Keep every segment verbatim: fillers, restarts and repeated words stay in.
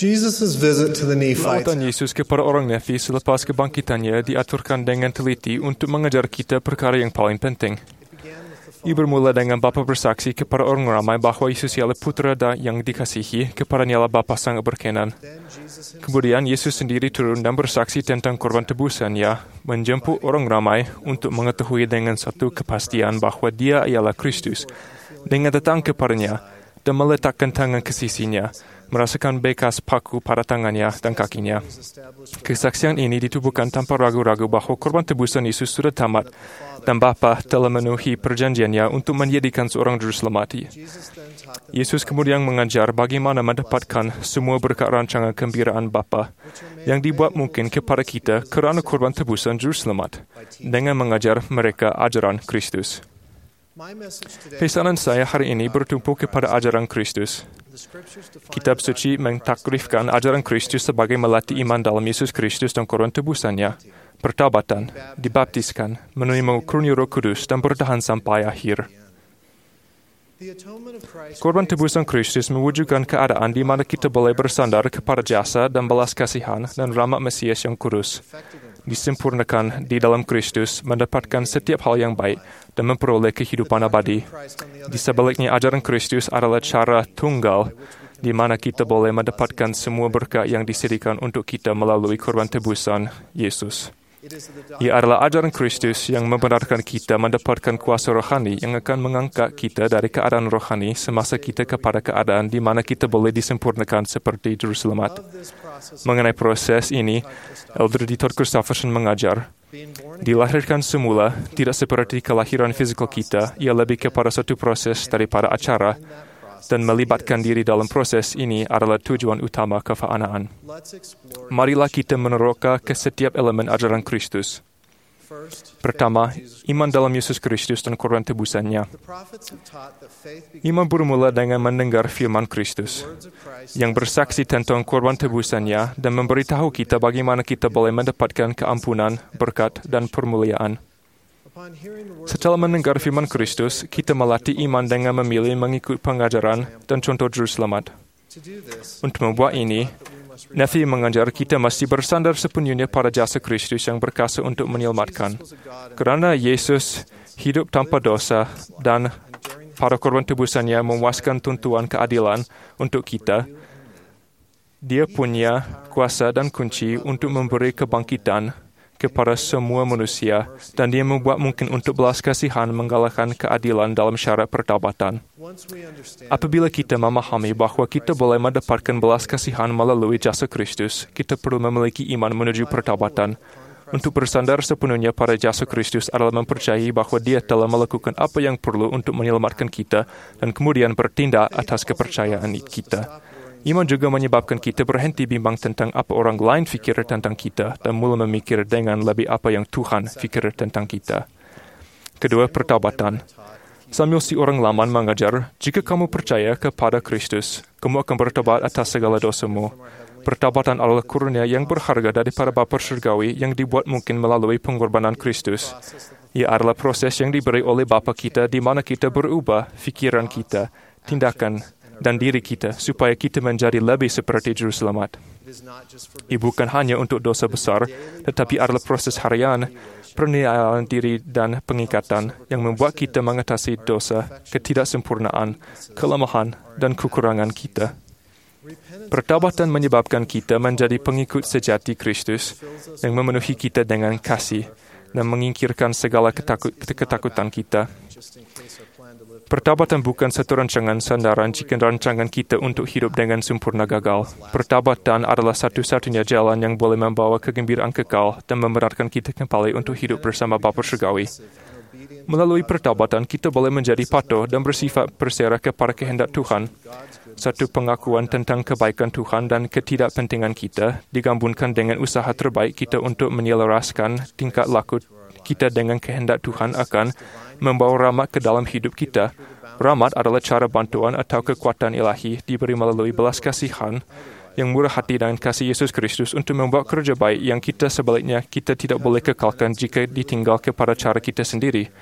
Jesus' visit to the Nephites Lawatan Yesus kepada orang Nephi selepas kebangkitannya diaturkan dengan teliti untuk mengajar kita perkara yang paling penting. Ia bermula dengan Bapa bersaksi kepada orang ramai bahawa Yesus ialah putera yang dikasihi, kepadanya Bapa sangat berkenan. Kemudian Yesus sendiri turun dan bersaksi tentang korban tebusannya, menjemput orang ramai untuk mengetahui dengan satu kepastian bahawa dia ialah Kristus, dengan datang kepadanya dan meletakkan tangan ke sisinya, merasakan bekas paku pada tangannya dan kakinya. Kesaksian ini ditubuhkan tanpa ragu-ragu bahawa korban tebusan Yesus sudah tamat dan Bapa telah memenuhi perjanjiannya untuk menjadikan seorang juru selamat. Yesus kemudian mengajar bagaimana mendapatkan semua berkat rancangan kegembiraan Bapa yang dibuat mungkin kepada kita kerana korban tebusan juru selamat, dengan mengajar mereka ajaran Kristus. Pesanan saya hari ini bertumpu kepada ajaran Kristus. Kitab suci mentakrifkan ajaran Kristus sebagai melatih iman dalam Yesus Kristus dan korban tebusannya, pertobatan, dibaptiskan, menerima karunia Roh Kudus dan bertahan sampai akhir. Korban tebusan Kristus mewujudkan keadaan di mana kita boleh bersandar kepada jasa dan belas kasihan dan rahmat Mesias yang kudus, disempurnakan di dalam Kristus, mendapatkan setiap hal yang baik dan memperoleh kehidupan abadi. Di sebaliknya, ajaran Kristus adalah cara tunggal di mana kita boleh mendapatkan semua berkat yang disediakan untuk kita melalui korban tebusan Yesus. Ia adalah ajaran Kristus yang membenarkan kita mendapatkan kuasa rohani yang akan mengangkat kita dari keadaan rohani semasa kita kepada keadaan di mana kita boleh disempurnakan seperti juru selamat. Mengenai proses ini, Elder D. Todd Christofferson mengajar, dilahirkan semula tidak seperti kelahiran fizikal kita, ia lebih kepada satu proses daripada acara, dan melibatkan diri dalam proses ini adalah tujuan utama kefaanaan. Marilah kita meneroka ke setiap elemen ajaran Kristus. Pertama, iman dalam Yesus Kristus dan korban tebusannya. Iman bermula dengan mendengar firman Kristus, yang bersaksi tentang korban tebusannya dan memberitahu kita bagaimana kita boleh mendapatkan keampunan, berkat, dan permuliaan. Setelah mendengar firman Kristus, kita melatih iman dengan memilih mengikut pengajaran dan contoh juru selamat. Untuk membuat ini, Nephi mengajar kita mesti bersandar sepenuhnya pada jasa Kristus yang berkuasa untuk menyelamatkan. Kerana Yesus hidup tanpa dosa dan pada korban tebusannya memuaskan tuntutan keadilan untuk kita, Dia punya kuasa dan kunci untuk memberi kebangkitan kepada semua manusia, dan Dia membuat mungkin untuk belas kasihan menggalakkan keadilan dalam syarat pertobatan. Apabila kita memahami bahawa kita boleh mendapatkan belas kasihan melalui jasa Kristus, kita perlu memiliki iman menuju pertobatan. Untuk bersandar sepenuhnya pada jasa Kristus adalah mempercayai bahawa Dia telah melakukan apa yang perlu untuk menyelamatkan kita dan kemudian bertindak atas kepercayaan kita. Iman juga menyebabkan kita berhenti bimbang tentang apa orang lain fikir tentang kita dan mula memikir dengan lebih apa yang Tuhan fikir tentang kita. Kedua, pertobatan. Sambil si orang lama mengajar, jika kamu percaya kepada Kristus, kamu akan bertobat atas segala dosamu. Pertobatan adalah karunia yang berharga daripada Bapa Surgawi yang dibuat mungkin melalui pengorbanan Kristus. Ia adalah proses yang diberi oleh Bapa kita di mana kita berubah fikiran kita, tindakan, dan diri kita supaya kita menjadi lebih seperti juru selamat. Ia bukan hanya untuk dosa besar, tetapi adalah proses harian, penilaian diri dan pengikatan yang membuat kita mengatasi dosa, ketidaksempurnaan, kelemahan, dan kekurangan kita. Pertobatan menyebabkan kita menjadi pengikut sejati Kristus yang memenuhi kita dengan kasih dan menyingkirkan segala ketakut, ketakutan kita. Pertobatan bukan satu rancangan sandaran jika rancangan kita untuk hidup dengan sempurna gagal. Pertobatan adalah satu-satunya jalan yang boleh membawa kegembiraan kekal dan membenarkan kita kembali untuk hidup bersama Bapa Surgawi. Melalui pertobatan, kita boleh menjadi patuh dan bersifat berserah kepada kehendak Tuhan. Satu pengakuan tentang kebaikan Tuhan dan ketidakpentingan kita digabungkan dengan usaha terbaik kita untuk menyelaraskan tingkat laku kita dengan kehendak Tuhan akan membawa rahmat ke dalam hidup kita. Rahmat adalah cara bantuan atau kekuatan ilahi diberi melalui belas kasihan yang murah hati dan kasih Yesus Kristus untuk membuat kerja baik yang kita sebaliknya kita tidak boleh kekalkan jika ditinggal kepada cara kita sendiri.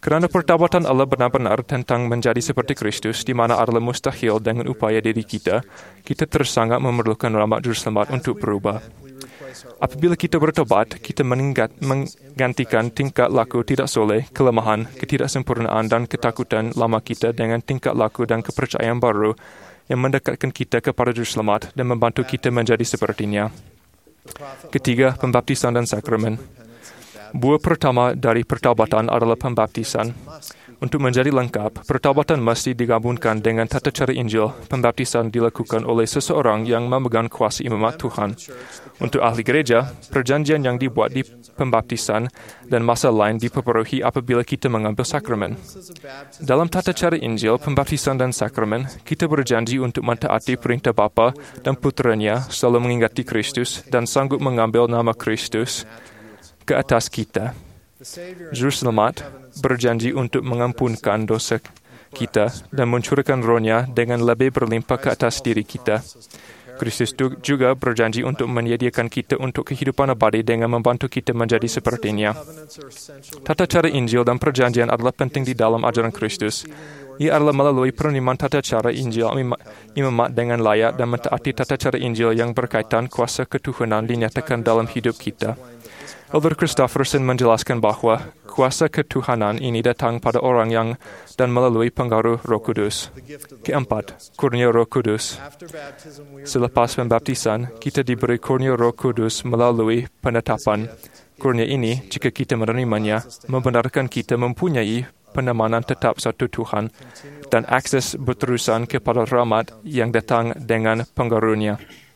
Kerana pertobatan Allah benar-benar tentang menjadi seperti Kristus, di mana adalah mustahil dengan upaya diri kita, kita tersangat memerlukan rahmat Juruselamat untuk berubah. Apabila kita bertobat, kita meningkat, menggantikan tingkah laku tidak soleh, kelemahan, ketidaksempurnaan dan ketakutan lama kita dengan tingkah laku dan kepercayaan baru yang mendekatkan kita kepada Juruselamat dan membantu kita menjadi sepertinya. Ketiga, pembaptisan dan sakramen. Buah pertama dari pertobatan adalah pembaptisan. Untuk menjadi lengkap, pertobatan mesti digabungkan dengan tata cara Injil. Pembaptisan dilakukan oleh seseorang yang memegang kuasa imamat Tuhan. Untuk ahli gereja, perjanjian yang dibuat di pembaptisan dan masa lain diperpenuhi apabila kita mengambil sakramen. Dalam tata cara Injil, pembaptisan dan sakramen, kita berjanji untuk mentaati perintah Bapa dan Putranya, selalu mengingati Kristus dan sanggup mengambil nama Kristus ke atas kita. Juruselamat berjanji untuk mengampunkan dosa kita dan mencurahkan rohnya dengan lebih berlimpah ke atas diri kita. Kristus juga berjanji untuk menyediakan kita untuk kehidupan abadi dengan membantu kita menjadi sepertinya. Tata cara Injil dan perjanjian adalah penting di dalam ajaran Kristus. Ia adalah melalui penerimaan tata cara Injil imamat dengan layak dan mentaati tata cara Injil yang berkaitan kuasa ketuhanan dinyatakan dalam hidup kita. Elder Christopherson menjelaskan bahawa kuasa ketuhanan ini datang pada orang yang dan melalui pengaruh Roh Kudus. Keempat, kurnia Roh Kudus. Selepas pembaptisan, kita diberi kurnia Roh Kudus melalui penetapan. Kurnia ini, jika kita menerimanya, membenarkan kita mempunyai penemanan tetap satu Tuhan dan akses berterusan kepada rahmat yang datang dengan pengaruhnya.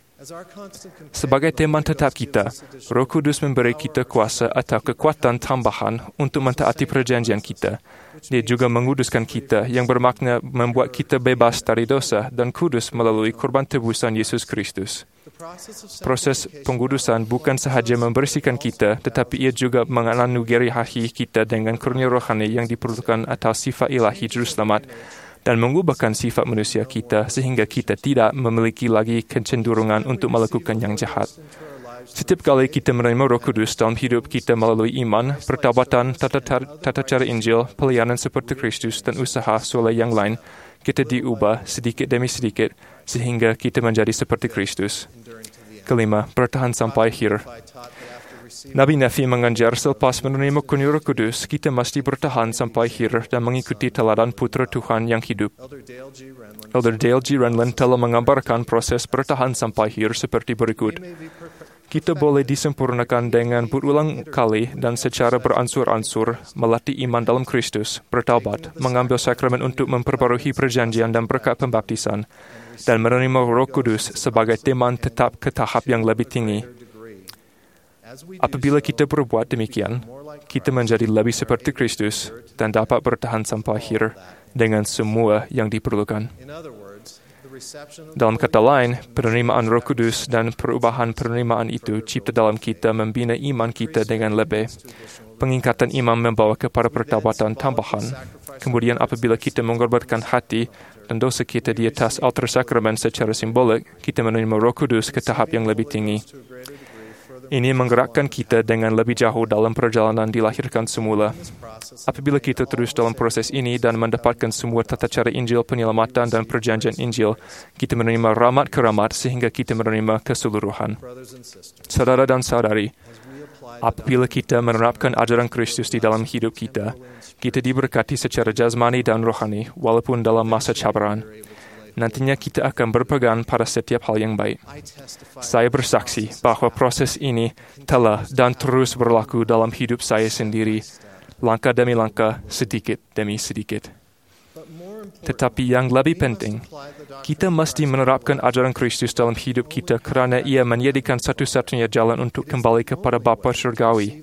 Sebagai teman tetap kita, Roh Kudus memberi kita kuasa atau kekuatan tambahan untuk mentaati perjanjian kita. Dia juga menguduskan kita, yang bermakna membuat kita bebas dari dosa dan kudus melalui korban tebusan Yesus Kristus. Proses pengudusan bukan sahaja membersihkan kita, tetapi ia juga menganugerahi kita dengan kurnia rohani yang diperlukan atas sifat ilahi Juruselamat dan mengubahkan sifat manusia kita sehingga kita tidak memiliki lagi kecenderungan untuk melakukan yang jahat. Setiap kali kita menerima Roh Kudus dalam hidup kita melalui iman, pertobatan, tata, tata cara Injil, pelayanan seperti Kristus dan usaha soleh yang lain, kita diubah sedikit demi sedikit sehingga kita menjadi seperti Kristus. Kelima, bertahan sampai akhir. Nabi Nefi mengajar selepas menerima kurnia Roh Kudus, kita mesti bertahan sampai akhir dan mengikuti teladan Putra Tuhan yang hidup. Elder Dale G. Renlund telah menggambarkan proses bertahan sampai akhir seperti berikut. Kita boleh disempurnakan dengan berulang kali dan secara beransur-ansur melatih iman dalam Kristus, bertaubat, mengambil sakramen untuk memperbarui perjanjian dan berkat pembaptisan, dan menerima Roh Kudus sebagai teman tetap ke tahap yang lebih tinggi. Apabila kita berbuat demikian, kita menjadi lebih seperti Kristus dan dapat bertahan sampai akhir dengan semua yang diperlukan. Dalam kata lain, penerimaan Roh Kudus dan perubahan penerimaan itu cipta dalam kita membina iman kita dengan lebih. Pengingkatan iman membawa kepada pertobatan tambahan. Kemudian apabila kita mengorbankan hati dan dosa kita di atas altar sakramen secara simbolik, kita menerima Roh Kudus ke tahap yang lebih tinggi. Ini menggerakkan kita dengan lebih jauh dalam perjalanan dilahirkan semula. Apabila kita terus dalam proses ini dan mendapatkan semua tata cara Injil, penyelamatan dan perjanjian Injil, kita menerima rahmat ke rahmat sehingga kita menerima keseluruhan. Saudara dan saudari, apabila kita menerapkan ajaran Kristus di dalam hidup kita, kita diberkati secara jasmani dan rohani walaupun dalam masa cabaran. Nantinya kita akan berpegang pada setiap hal yang baik. Saya bersaksi bahawa proses ini telah dan terus berlaku dalam hidup saya sendiri, langkah demi langkah, sedikit demi sedikit. Tetapi yang lebih penting, kita mesti menerapkan ajaran Kristus dalam hidup kita kerana ia menyediakan satu-satunya jalan untuk kembali kepada Bapa Syurgawi,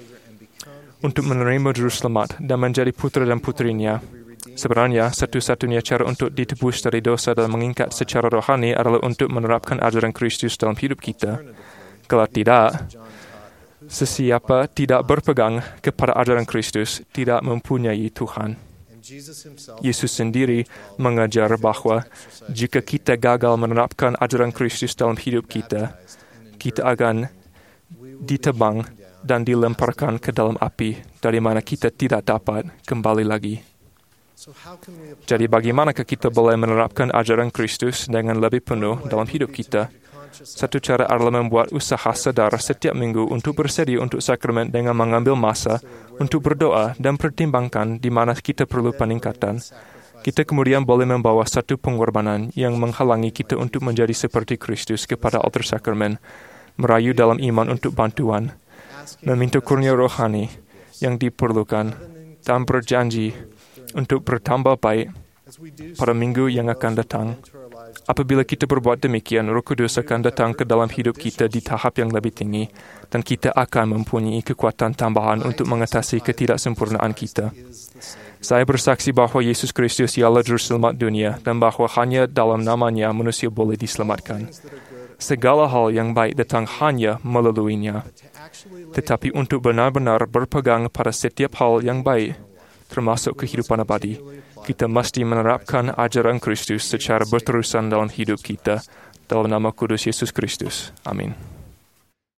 untuk menerima Juruselamat dan menjadi putra dan putrinya. Sebenarnya, satu-satunya cara untuk ditebus dari dosa dan mengikat secara rohani adalah untuk menerapkan ajaran Kristus dalam hidup kita. Kalau tidak, sesiapa tidak berpegang kepada ajaran Kristus tidak mempunyai Tuhan. Yesus sendiri mengajar bahawa jika kita gagal menerapkan ajaran Kristus dalam hidup kita, kita akan ditebang dan dilemparkan ke dalam api dari mana kita tidak dapat kembali lagi. Jadi bagaimanakah kita boleh menerapkan ajaran Kristus dengan lebih penuh dalam hidup kita? Satu cara adalah membuat usaha sadar setiap minggu untuk bersedia untuk sakramen dengan mengambil masa untuk berdoa dan pertimbangkan di mana kita perlu peningkatan. Kita kemudian boleh membawa satu pengorbanan yang menghalangi kita untuk menjadi seperti Kristus kepada altar sakramen, merayu dalam iman untuk bantuan, meminta kurnia rohani yang diperlukan, dan berjanji untuk bertambah baik pada minggu yang akan datang. Apabila kita berbuat demikian, Roh Kudus akan datang ke dalam hidup kita di tahap yang lebih tinggi dan kita akan mempunyai kekuatan tambahan untuk mengatasi ketidaksempurnaan kita. Saya bersaksi bahawa Yesus Kristus ialah Juru Selamat dunia dan bahawa hanya dalam namanya manusia boleh diselamatkan. Segala hal yang baik datang hanya melaluinya. Tetapi untuk benar-benar berpegang pada setiap hal yang baik, termasuk kehidupan abadi, kita mesti menerapkan ajaran Kristus secara berterusan dalam hidup kita. Dalam nama kudus Yesus Kristus. Amin.